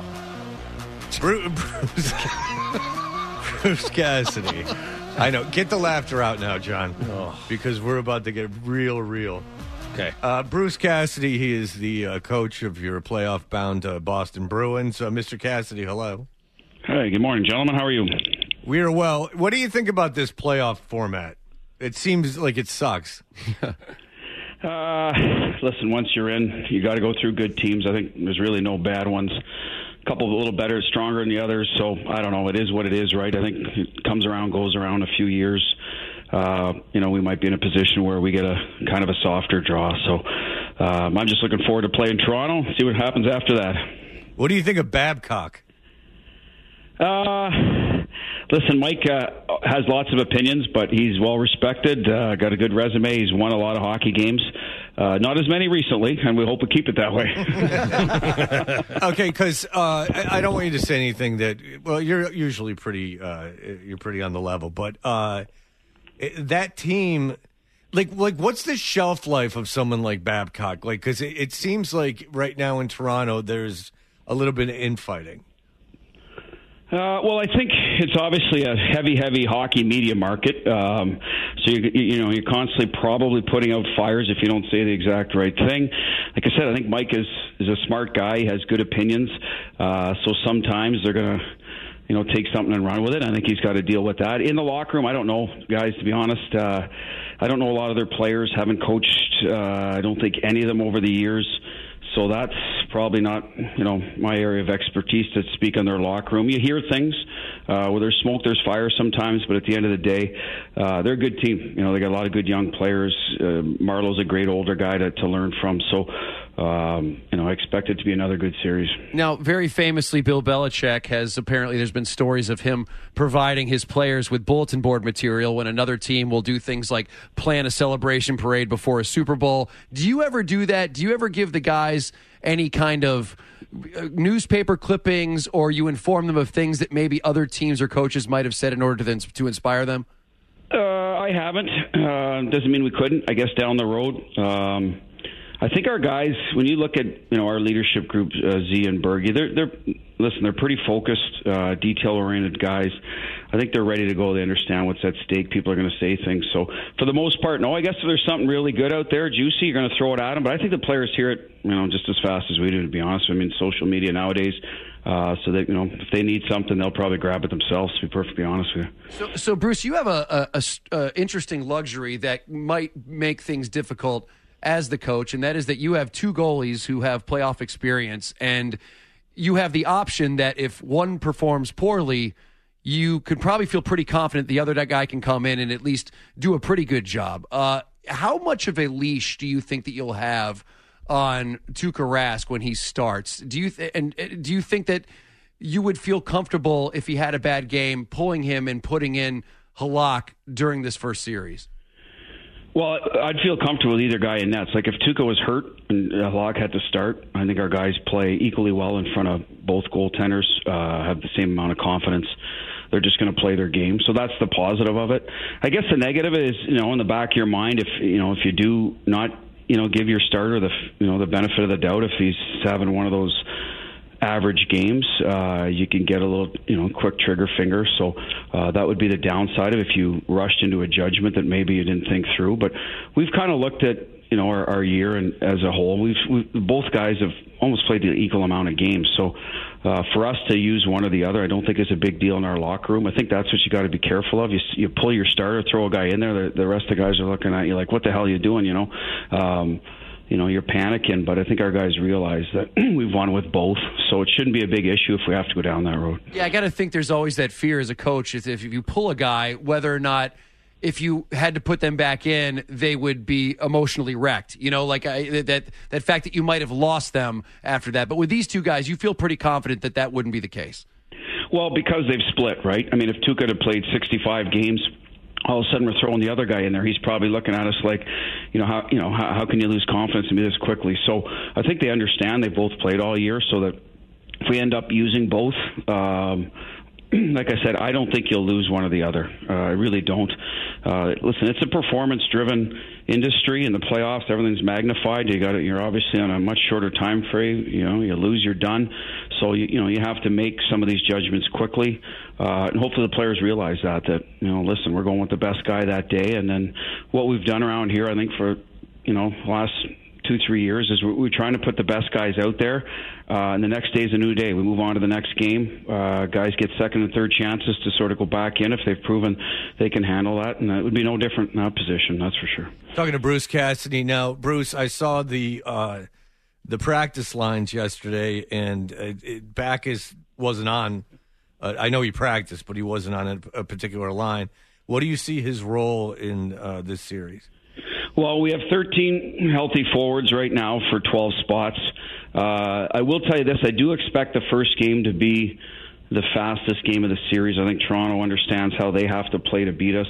Bruce Cassidy. I know. Get the laughter out now, John, because we're about to get real. Okay. Bruce Cassidy, he is the coach of your playoff-bound Boston Bruins. Mr. Cassidy, hello. Hey, good morning, gentlemen. How are you? We are well. What do you think about this playoff format? It seems like it sucks. Listen, once you're in, you got to go through good teams. I think there's really no bad ones. A couple a little better, stronger than the others. So I don't know. It is what it is, right? I think it comes around, goes around a few years. We might be in a position where we get a kind of a softer draw. So I'm just looking forward to playing Toronto. See what happens after that. What do you think of Babcock? Listen, Mike has lots of opinions, but he's well respected. Got a good resume. He's won a lot of hockey games. Not as many recently, and we hope we keep it that way. Okay, because I don't want you to say anything that. Well, you're usually pretty. You're pretty on the level, but that team, like, what's the shelf life of someone like Babcock? Like, because it seems like right now in Toronto, there's a little bit of infighting. Well, I think it's obviously a heavy hockey media market. So you're constantly probably putting out fires if you don't say the exact right thing. Like I said, I think Mike is a smart guy. He has good opinions. So sometimes they're going to, take something and run with it. I think he's got to deal with that. In the locker room, I don't know, guys, to be honest. I don't know a lot of their players. Haven't coached, I don't think, any of them over the years. So that's probably not, my area of expertise to speak on their locker room. You hear things. Where there's smoke, there's fire sometimes, but at the end of the day, they're a good team. They got a lot of good young players. Marlowe's a great older guy to learn from. So, I expect it to be another good series. Now, very famously, Bill Belichick there's been stories of him providing his players with bulletin board material when another team will do things like plan a celebration parade before a Super Bowl. Do you ever do that? Do you ever give the guys any kind of newspaper clippings, or you inform them of things that maybe other teams or coaches might have said in order to inspire them? I haven't. Doesn't mean we couldn't, I guess, down the road. I think our guys, when you look at our leadership group, Z and Bergie, they're pretty focused, detail-oriented guys. I think they're ready to go. They understand what's at stake. People are going to say things. So for the most part, no. I guess if there's something really good out there, juicy, you're going to throw it at them. But I think the players hear it, just as fast as we do. To be honest, social media nowadays. So that if they need something, they'll probably grab it themselves. To be perfectly honest with you. So Bruce, you have a interesting luxury that might make things difficult as the coach, and that is that you have two goalies who have playoff experience, and you have the option that if one performs poorly, you could probably feel pretty confident the other guy can come in and at least do a pretty good job. How much of a leash do you think that you'll have on Tuukka Rask when he starts? Do you think that you would feel comfortable if he had a bad game pulling him and putting in Halak during this first series? Well, I'd feel comfortable with either guy in nets. Like if Tuukka was hurt and Halak had to start, I think our guys play equally well in front of both goaltenders, have the same amount of confidence. They're just going to play their game. So that's the positive of it. I guess the negative is, in the back of your mind, if you do not, give your starter the benefit of the doubt, if he's having one of those average games, you can get a little, quick trigger finger. So that would be the downside of if you rushed into a judgment that maybe you didn't think through. But we've kind of looked at, our year and as a whole. We've both guys have almost played the equal amount of games. So for us to use one or the other, I don't think it's a big deal in our locker room. I think that's what you got to be careful of. You pull your starter, throw a guy in there, the rest of the guys are looking at you like, what the hell are you doing, you're panicking, but I think our guys realize that we've won with both, so it shouldn't be a big issue if we have to go down that road. Yeah, I got to think there's always that fear as a coach is if you pull a guy, whether or not if you had to put them back in, they would be emotionally wrecked. That fact that you might have lost them after that. But with these two guys, you feel pretty confident that wouldn't be the case. Well, because they've split, right? If Tuukka had played 65 games, all of a sudden we're throwing the other guy in there. He's probably looking at us like, how can you lose confidence in me this quickly? So I think they understand. They both played all year, so that if we end up using both, like I said, I don't think you'll lose one or the other. I really don't. Listen, it's a performance-driven industry. In the playoffs, everything's magnified. You're obviously on a much shorter time frame. You lose, you're done. So you have to make some of these judgments quickly, and hopefully the players realize that listen, we're going with the best guy that day. And then what we've done around here, I think for the last 2-3 years, is we're trying to put the best guys out there, and the next day is a new day. We move on to the next game. Guys get second and third chances to sort of go back in if they've proven they can handle that, and that would be no different in that position, that's for sure. Talking to Bruce Cassidy now. Bruce, I saw the practice lines yesterday, and Backus wasn't on. I know he practiced, but he wasn't on a particular line. What do you see his role in this series? Well, we have 13 healthy forwards right now for 12 spots. I will tell you this. I do expect the first game to be the fastest game of the series. I think Toronto understands how they have to play to beat us.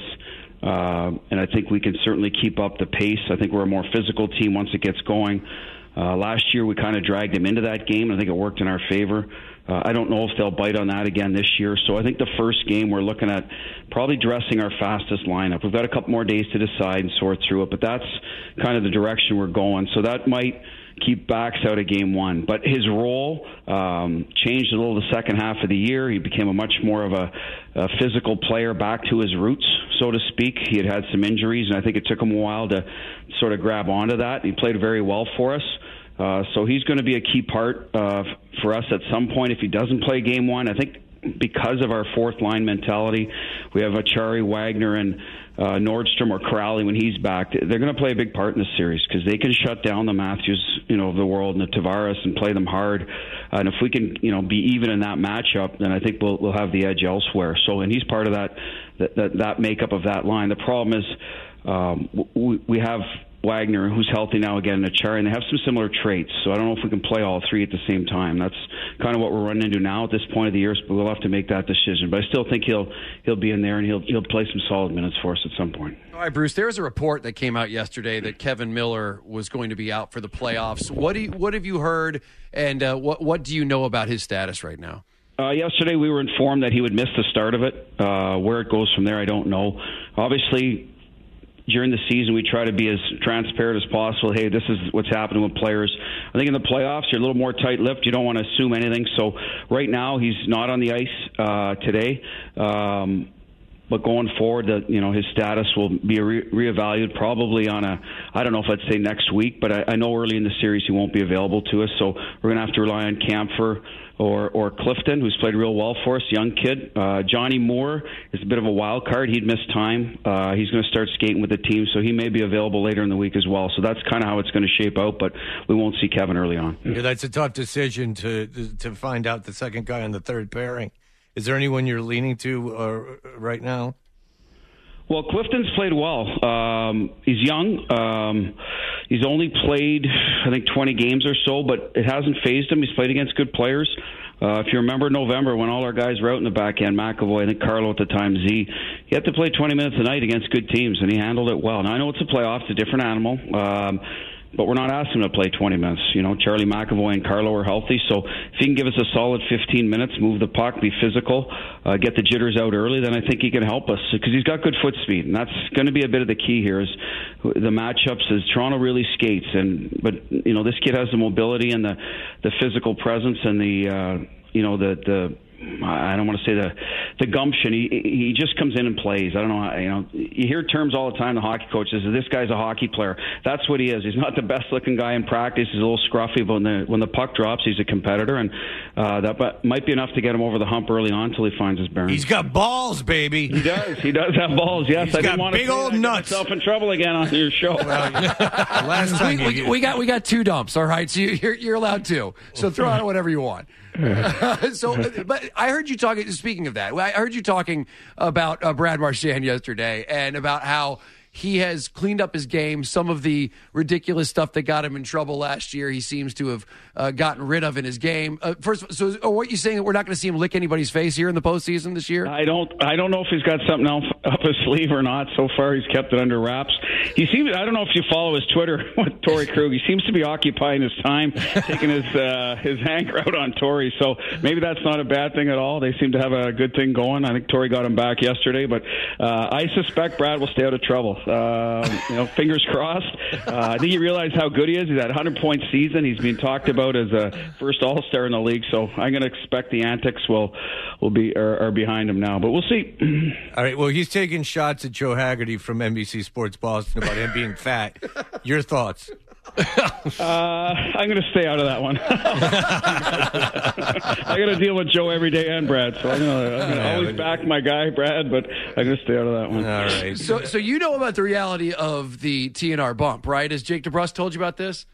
And I think we can certainly keep up the pace. I think we're a more physical team once it gets going. Last year, we kind of dragged them into that game, and I think it worked in our favor. I don't know if they'll bite on that again this year. So I think the first game, we're looking at probably dressing our fastest lineup. We've got a couple more days to decide and sort through it, but that's kind of the direction we're going. So that might keep Bax out of game one. But his role changed a little the second half of the year. He became a much more of a physical player, back to his roots, so to speak. He had some injuries, and I think it took him a while to sort of grab onto that. He played very well for us. So he's going to be a key part for us at some point if he doesn't play game one. I think because of our fourth line mentality, we have Achari, Wagner, and Nordstrom or Crowley when he's back. They're going to play a big part in this series because they can shut down the Matthews, of the world and the Tavares and play them hard. And if we can, be even in that matchup, then I think we'll have the edge elsewhere. So, and he's part of that makeup of that line. The problem is we have Wagner, who's healthy now again, and Achari, and they have some similar traits. So I don't know if we can play all three at the same time. That's kind of what we're running into now at this point of the year, but we'll have to make that decision. But I still think he'll be in there, and he'll play some solid minutes for us at some point. All right, Bruce, there was a report that came out yesterday that Kevin Miller was going to be out for the playoffs. What have you heard, and what do you know about his status right now? Yesterday we were informed that he would miss the start of it. Where it goes from there, I don't know. Obviously, during the season, we try to be as transparent as possible. Hey, this is what's happening with players. I think in the playoffs, you're a little more tight-lipped. You don't want to assume anything. So right now, he's not on the ice today. But going forward, his status will be reevaluated probably on I don't know if I'd say next week, but I know early in the series he won't be available to us. So we're going to have to rely on Kampfer or Clifton, who's played real well for us, young kid. Johnny Moore is a bit of a wild card. He'd missed time. He's going to start skating with the team, so he may be available later in the week as well. So that's kind of how it's going to shape out, but we won't see Kevin early on. Yeah, that's a tough decision to find out the second guy on the third pairing. Is there anyone you're leaning to right now? Well, Clifton's played well. He's young. He's only played, I think, 20 games or so, but it hasn't fazed him. He's played against good players. If you remember November when all our guys were out in the back end, McAvoy, I think Carlo at the time, Z, he had to play 20 minutes a night against good teams, and he handled it well. Now, I know it's a playoff, it's a different animal. But we're not asking him to play 20 minutes. Charlie McAvoy and Carlo are healthy, so if he can give us a solid 15 minutes, move the puck, be physical, get the jitters out early, then I think he can help us because he's got good foot speed, and that's going to be a bit of the key here is the matchups as Toronto really skates, but this kid has the mobility and the physical presence and the I don't want to say the gumption. He just comes in and plays. I don't know. You hear terms all the time. The hockey coach says this guy's a hockey player. That's what he is. He's not the best looking guy in practice. He's a little scruffy, but when the puck drops, he's a competitor, and that might be enough to get him over the hump early on until he finds his bearings. He's got balls, baby. He does. He does have balls. Yes, I didn't want to big old nuts. Myself in trouble again on your show. Last time we got two dumps. All right, so you're allowed two. So throw out whatever you want. But I heard you talking. Speaking of that, I heard you talking about Brad Marchand yesterday and about how he has cleaned up his game. Some of the ridiculous stuff that got him in trouble last year, he seems to have gotten rid of in his game. First, so what you saying that we're not going to see him lick anybody's face here in the postseason this year? I don't know if he's got something else up his sleeve or not. So far, he's kept it under wraps. He seems, I don't know if you follow his Twitter with Torrey Krug. He seems to be occupying his time, taking his anger out on Torrey. So maybe that's not a bad thing at all. They seem to have a good thing going. I think Torrey got him back yesterday, but I suspect Brad will stay out of trouble. Fingers crossed. I think he realized how good he is. He's had a 100-point season. He's been talked about as a first All-Star in the league. So I'm going to expect the antics are behind him now. But we'll see. All right. Well, he's taking shots at Joe Haggerty from NBC Sports Boston about him being fat. Your thoughts? I'm going to stay out of that one. I got to deal with Joe every day and Brad, so I'm going to always back my guy, Brad, but I'm going to stay out of that one. All right. So you know about the reality of the TNR bump, right? Has Jake DeBrusk told you about this?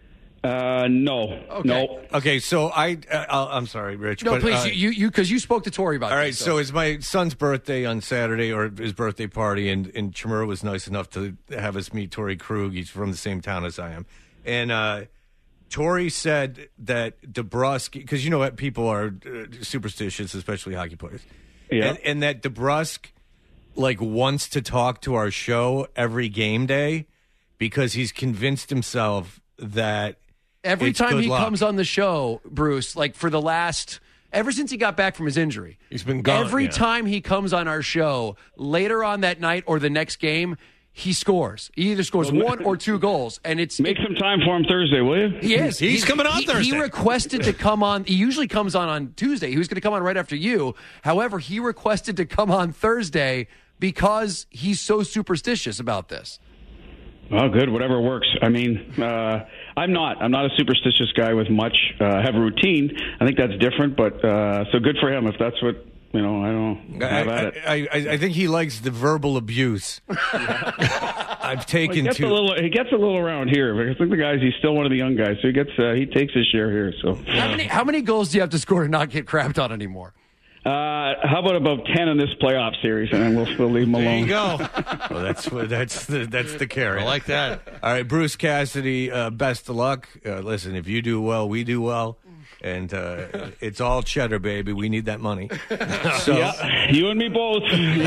No. Okay. No. Okay, so I'm sorry, Rich. No, but, please, you because you spoke to Torrey about all this. right, so it's my son's birthday on Saturday, or his birthday party, and Chimera was nice enough to have us meet Torrey Krug. He's from the same town as I am. And Torrey said that DeBrusk, because you know what, people are superstitious, especially hockey players. Yeah. And that DeBrusk, wants to talk to our show every game day because he's convinced himself that every time he comes on the show, Bruce, for the last, ever since he got back from his injury, he's been gone. Every time he comes on our show, later on that night or the next game, he scores. He either scores one or two goals, and make some time for him Thursday, will you? He is. He's coming on Thursday. He requested to come on. He usually comes on Tuesday. He was going to come on right after you. However, he requested to come on Thursday because he's so superstitious about this. Oh, good. Whatever works. I mean, I'm not a superstitious guy with much. I have a routine. I think that's different, but so good for him if that's what, I don't have at it. I think he likes the verbal abuse. I've taken he gets a little around here. But I think he's still one of the young guys, so he takes his share here. So how many goals do you have to score to not get crapped on anymore? How about 10 in this playoff series, and then we'll still leave him alone. There you go. Well, that's the carry. I like that. All right, Bruce Cassidy, best of luck. Listen, if you do well, we do well. And it's all cheddar, baby. We need that money. So, yeah, you and me both.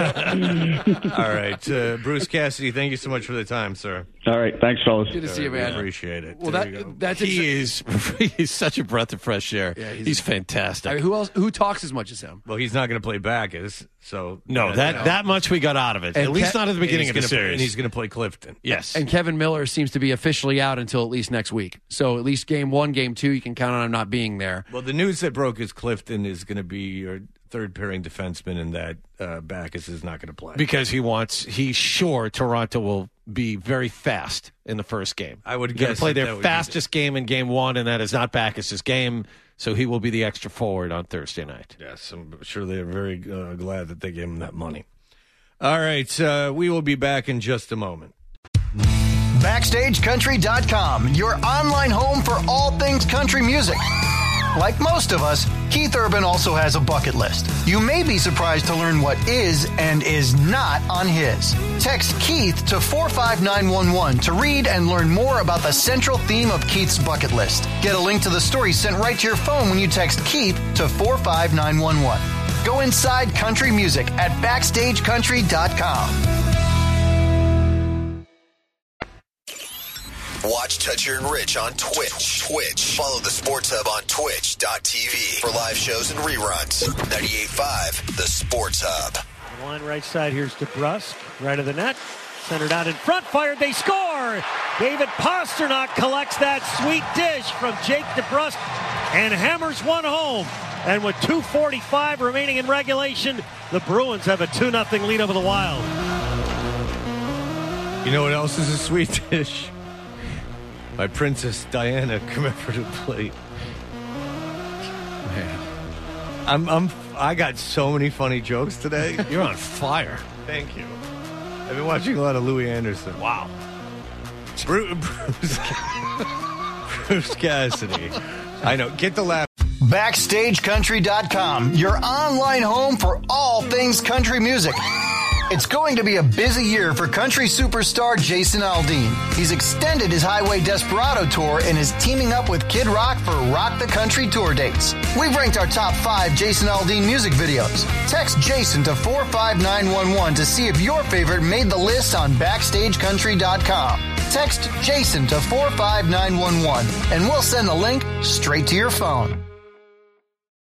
All right. Bruce Cassidy, thank you so much for the time, sir. All right. Thanks, fellas. Good to see you, man. Appreciate it. Well, he's such a breath of fresh air. Yeah, he's fantastic. I mean, who talks as much as him? Well, he's not going to play Bacchus, so no, that much we got out of it. And at least not at the beginning of the series. And he's going to play Clifton. Yes. And Kevin Miller seems to be officially out until at least next week. So at least game 1, game 2, you can count on him not being there. Well, the news that broke is Clifton is going to be your third pairing defenseman, and that Bacchus is not going to play because he's sure Toronto will be very fast in the first game. I would guess play their fastest game in game 1, and that is not Bacchus's game. So he will be the extra forward on Thursday night. Yes, I'm sure they're very glad that they gave him that money. All right, we will be back in just a moment. BackstageCountry.com, your online home for all things country music. Like most of us, Keith Urban also has a bucket list. You may be surprised to learn what is and is not on his. Text Keith to 45911 to read and learn more about the central theme of Keith's bucket list. Get a link to the story sent right to your phone when you text Keith to 45911. Go inside country music at BackstageCountry.com. Watch Toucher and Rich on Twitch. Follow the Sports Hub on twitch.tv for live shows and reruns. 98.5, the Sports Hub. The line right side, here's DeBrusk, right of the net. Centered out in front, fired, they score! David Pastrnak collects that sweet dish from Jake DeBrusk and hammers one home. And with 2:45 remaining in regulation, the Bruins have a 2-0 lead over the Wild. You know what else is a sweet dish? My Princess Diana commemorative plate. Man, I got so many funny jokes today. You're on fire. Thank you. I've been watching a lot of Louis Anderson. Wow. Bruce Cassidy. I know. Get the laugh. BackstageCountry.com, your online home for all things country music. It's going to be a busy year for country superstar Jason Aldean. He's extended his Highway Desperado tour and is teaming up with Kid Rock for Rock the Country tour dates. We've ranked our top 5 Jason Aldean music videos. Text Jason to 45911 to see if your favorite made the list on BackstageCountry.com. Text Jason to 45911 and we'll send the link straight to your phone.